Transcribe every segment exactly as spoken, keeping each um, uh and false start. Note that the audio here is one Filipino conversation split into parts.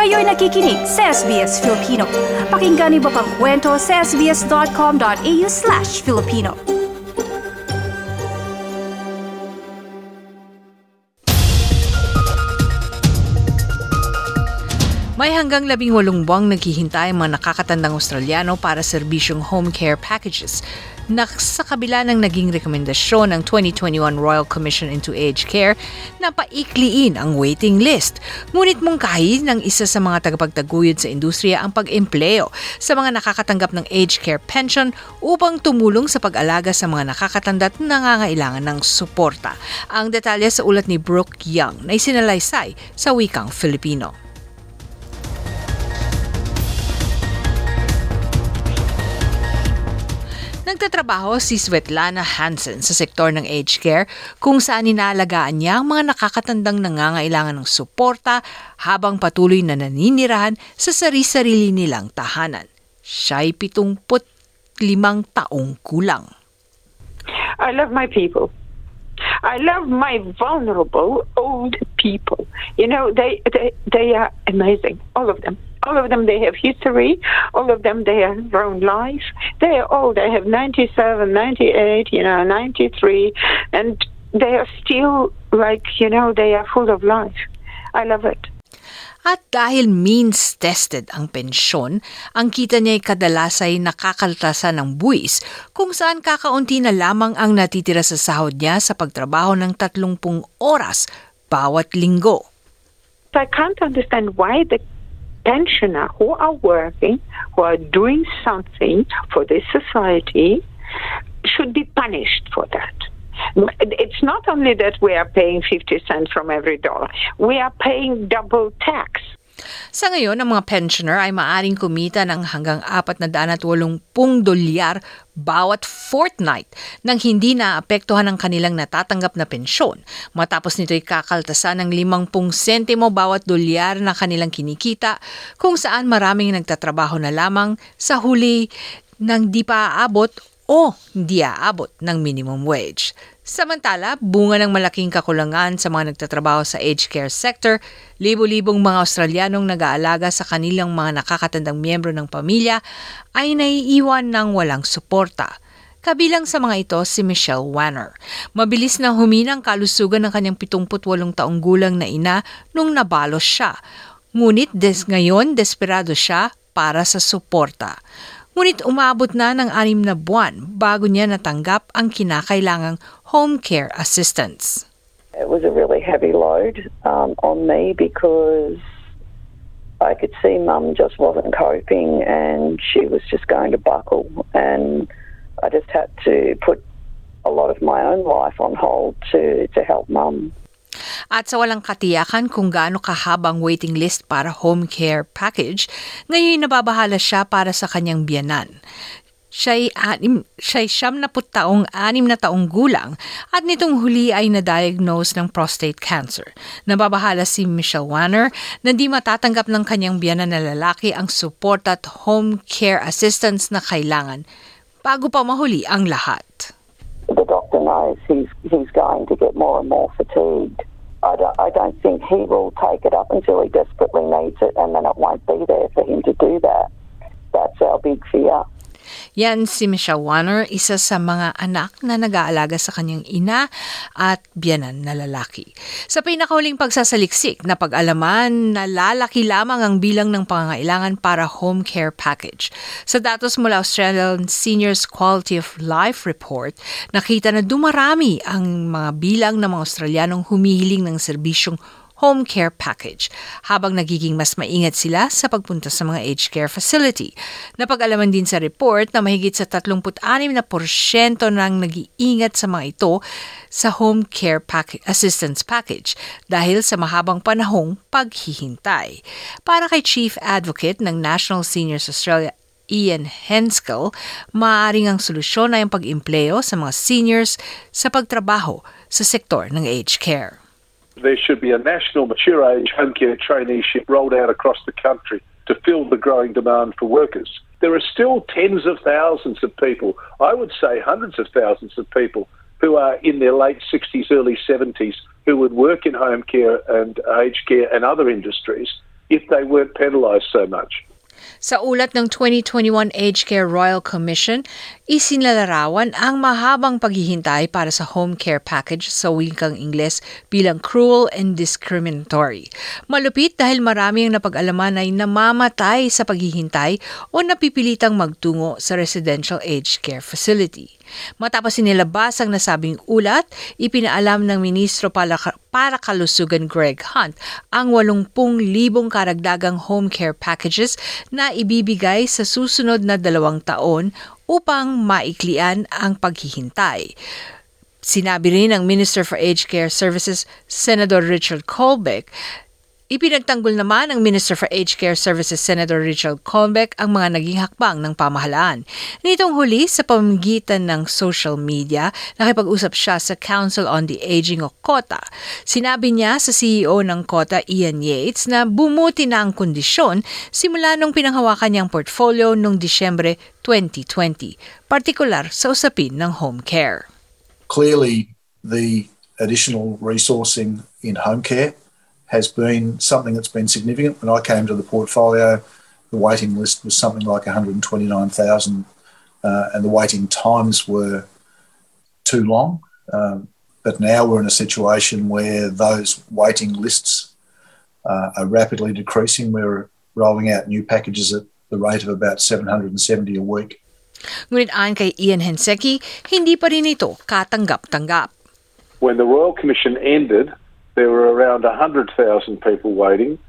Kayo'y nakikinig sa S B S Filipino. Pakinggan niyo pa ang kwento sa sbs.com.au slash Filipino. May hanggang labing walong buwang naghihintay ang mga nakakatandang Australiano para sa serbisyong home care packages na sa kabila ng naging rekomendasyon ng twenty twenty-one Royal Commission into Aged Care na paikliin ang waiting list. Ngunit mungkahi ng isa sa mga tagapagtaguyod sa industriya ang pag-empleo sa mga nakakatanggap ng aged care pension upang tumulong sa pag-alaga sa mga nakakatanda at nangangailangan ng suporta. Ang detalye sa ulat ni Brooke Young na isinalaysay sa wikang Filipino. Nagtatrabaho si Svetlana Hansen sa sektor ng aged care kung saan inalagaan niya ang mga nakakatandang nangangailangan ng suporta habang patuloy na naninirahan sa sari-sarili nilang tahanan. Siya'y pitungput limang taong kulang. I love my people. I love my vulnerable old people. You know, they, they, they are amazing, all of them. All of them, they have history. All of them, they have their own life. They are old. They have ninety-seven, ninety-eight, you know, ninety-three. And they are still like, you know, they are full of life. I love it. At dahil means-tested ang pensyon, ang kita niya ay kadalas ay nakakaltasan ng buwis kung saan kakaunti na lamang ang natitira sa sahod niya sa pagtrabaho ng tatlumpung oras bawat linggo. I can't understand why the pensioners who are working, who are doing something for this society, should be punished for that. It's not only that we are paying fifty cents from every dollar, we are paying double tax. Sa ngayon, ang mga pensioner ay maaaring kumita ng hanggang apat na daan at walumpung dolyar bawat fortnight nang hindi naapektuhan ang kanilang natatanggap na pensyon. Matapos nito'y kakaltasan ng limangpung sentimo bawat dolyar na kanilang kinikita kung saan maraming nagtatrabaho na lamang sa huli ng di pa aabot o hindi aabot ng minimum wage. Samantala, bunga ng malaking kakulangan sa mga nagtatrabaho sa aged care sector, libo-libong mga Australianong nag-aalaga sa kanilang mga nakakatandang miyembro ng pamilya ay naiiwan ng walang suporta. Kabilang sa mga ito si Michelle Wanner. Mabilis na humina ang kalusugan ng kanyang pitungput walong taong gulang na ina nung nabalos siya. Ngunit des ngayon, desperado siya para sa suporta. Ngunit umabot na ng anim na buwan bago niya natanggap ang kinakailangang home care assistance. It was a really heavy load um, on me because I could see Mum just wasn't coping and she was just going to buckle, and I just had to put a lot of my own life on hold to, to help Mum. At sa walang katiyakan kung gaano kahabang waiting list para home care package, ngayon nababahala siya para sa kanyang biyanan. Siya'y anim, siya'y siyam na put taong anim na taong gulang at nitong huli ay na-diagnose ng prostate cancer. Nababahala si Michelle Wanner na di matatanggap ng kanyang biyanan na lalaki ang support at home care assistance na kailangan bago pa mahuli ang lahat. The doctor knows he's, he's going to get more and more fatigued. I don't, I don't think he will take it up until he desperately needs it, and then it won't be there for him to do that. That's our big fear. Yan si Michelle Wanner, isa sa mga anak na nag-aalaga sa kanyang ina at biyanan na lalaki. Sa pinakahuling pagsasaliksik na pag-alaman na lalaki lamang ang bilang ng pangangailangan para home care package. Sa datos mula Australian Seniors Quality of Life Report, nakita na dumarami ang mga bilang ng mga Australianong humihiling ng serbisyong home care package, habang nagiging mas maingat sila sa pagpunta sa mga aged care facility. Napag-alaman din sa report na mahigit sa thirty-six na porsyento ng nag-iingat sa mga ito sa home care pack- assistance package dahil sa mahabang panahong paghihintay. Para kay Chief Advocate ng National Seniors Australia, Ian Henskill, maaaring ang solusyon ay ang pag-empleo sa mga seniors sa pagtrabaho sa sektor ng aged care. There should be a national mature age home care traineeship rolled out across the country to fill the growing demand for workers. There are still tens of thousands of people, I would say hundreds of thousands of people, who are in their late sixties, early seventies, who would work in home care and aged care and other industries, if they weren't penalised so much. Sa ulat ng twenty twenty-one Aged Care Royal Commission, isinalarawan ang mahabang paghihintay para sa home care package sa wikang Ingles bilang cruel and discriminatory. Malupit dahil marami ang napag-alaman ay namamatay sa paghihintay o napipilitang magtungo sa residential aged care facility. Matapos inilabas ang nasabing ulat, ipinaalam ng Ministro para, para Kalusugan Greg Hunt ang eighty thousand karagdagang home care packages na ibibigay sa susunod na dalawang taon upang maiklian ang paghihintay. Sinabi rin ng Minister for Aged Care Services, Senator Richard Colbeck. Ipinagtanggol naman ng Minister for Aged Care Services, Senator Richard Colbeck, ang mga naging hakbang ng pamahalaan. Nitong huli, sa pamamagitan ng social media, nakipag-usap siya sa Council on the Aging o COTA. Sinabi niya sa C E O ng COTA, Ian Yates, na bumuti na ang kondisyon simula nung pinanghawakan niyang portfolio noong Disyembre twenty twenty, partikular sa usapin ng home care. Clearly, the additional resourcing in home care has been something that's been significant. When I came to the portfolio, the waiting list was something like one hundred twenty-nine thousand uh, and the waiting times were too long. Um, but now we're in a situation where those waiting lists uh, are rapidly decreasing. We're rolling out new packages at the rate of about seven hundred seventy a week. Ngunit ayon kay Ian Henseki, hindi pa rin ito katanggap-tanggap. When the Royal Commission ended, there were around one hundred thousand people waiting,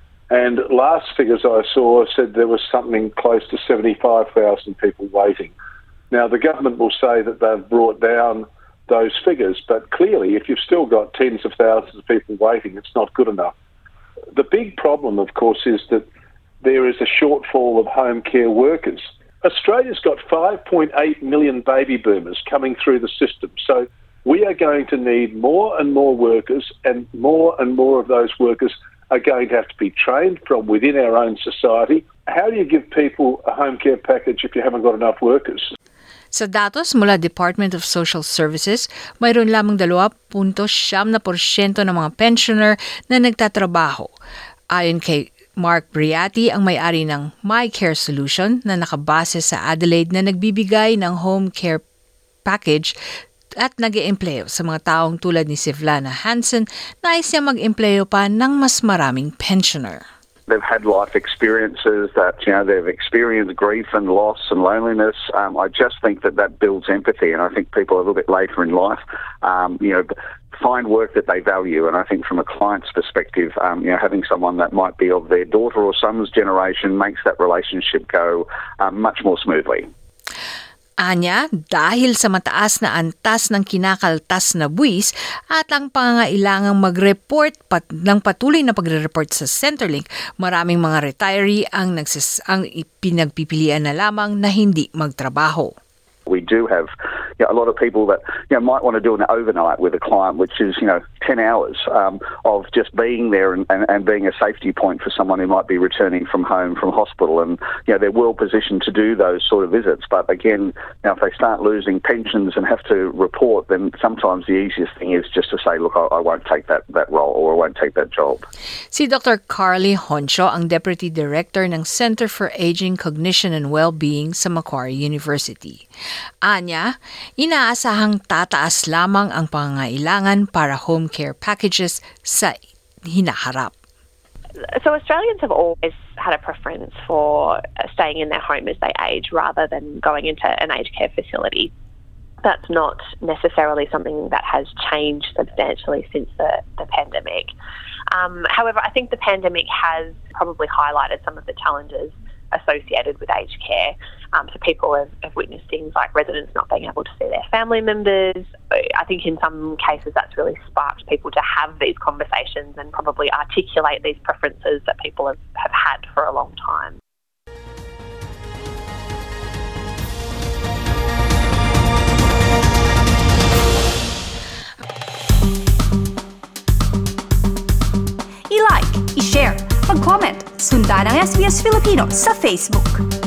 and last figures I saw said there was something close to seventy-five thousand people waiting. Now, the government will say that they've brought down those figures, but clearly, if you've still got tens of thousands of people waiting, it's not good enough. The big problem, of course, is that there is a shortfall of home care workers. Australia's got five point eight million baby boomers coming through the system, so we are going to need more and more workers, and more and more of those workers are going to have to be trained from within our own society. How do you give people a home care package if you haven't got enough workers? Sa datos mula Department of Social Services, mayroon lamang two point nine porsyento ng mga pensioner na nagtatrabaho. Ayon kay Mark Briati, ang may-ari ng My Care Solution na nakabase sa Adelaide na nagbibigay ng home care package at nag-e-empleyo sa mga taong tulad ni Sivlana Hansen, nais niya mag-empleyo pa ng mas maraming pensioner. They've had life experiences that, you know, they've experienced grief and loss and loneliness. Um, I just think that that builds empathy, and I think people a little bit later in life, um, you know, find work that they value. And I think from a client's perspective, um, you know, having someone that might be of their daughter or son's generation makes that relationship go um, much more smoothly. Anya, dahil sa mataas na antas ng kinakaltas na buwis at ang pangangailangang mag-report pat ng patuloy na pagre-report sa Centrelink, maraming mga retiree ang, nagsis ang pinagpipilian na lamang na hindi magtrabaho. We do have, you know, a lot of people that, you know, might want to do an overnight with a client, which is, you know, ten hours um, of just being there and, and, and being a safety point for someone who might be returning from home from hospital. And, you know, they're well positioned to do those sort of visits. But again, you know, if they start losing pensions and have to report, then sometimes the easiest thing is just to say, look, I, I won't take that, that role or I won't take that job. Si Doctor Carly Honcho, ang Deputy Director ng Center for Aging, Cognition and Wellbeing sa Macquarie University. Anya, inaasahang tataas lamang ang pangangailangan para home care packages sa hinaharap. So Australians have always had a preference for staying in their home as they age rather than going into an aged care facility. That's not necessarily something that has changed substantially since the, the pandemic. Um, however, I think the pandemic has probably highlighted some of the challenges associated with aged care. Um, so people have, have witnessed things like residents not being able to see their family members. I think in some cases that's really sparked people to have these conversations and probably articulate these preferences that people have, have had for a long time. I-like, i-share, mag-comment, sundan ang S B S Filipino sa Facebook.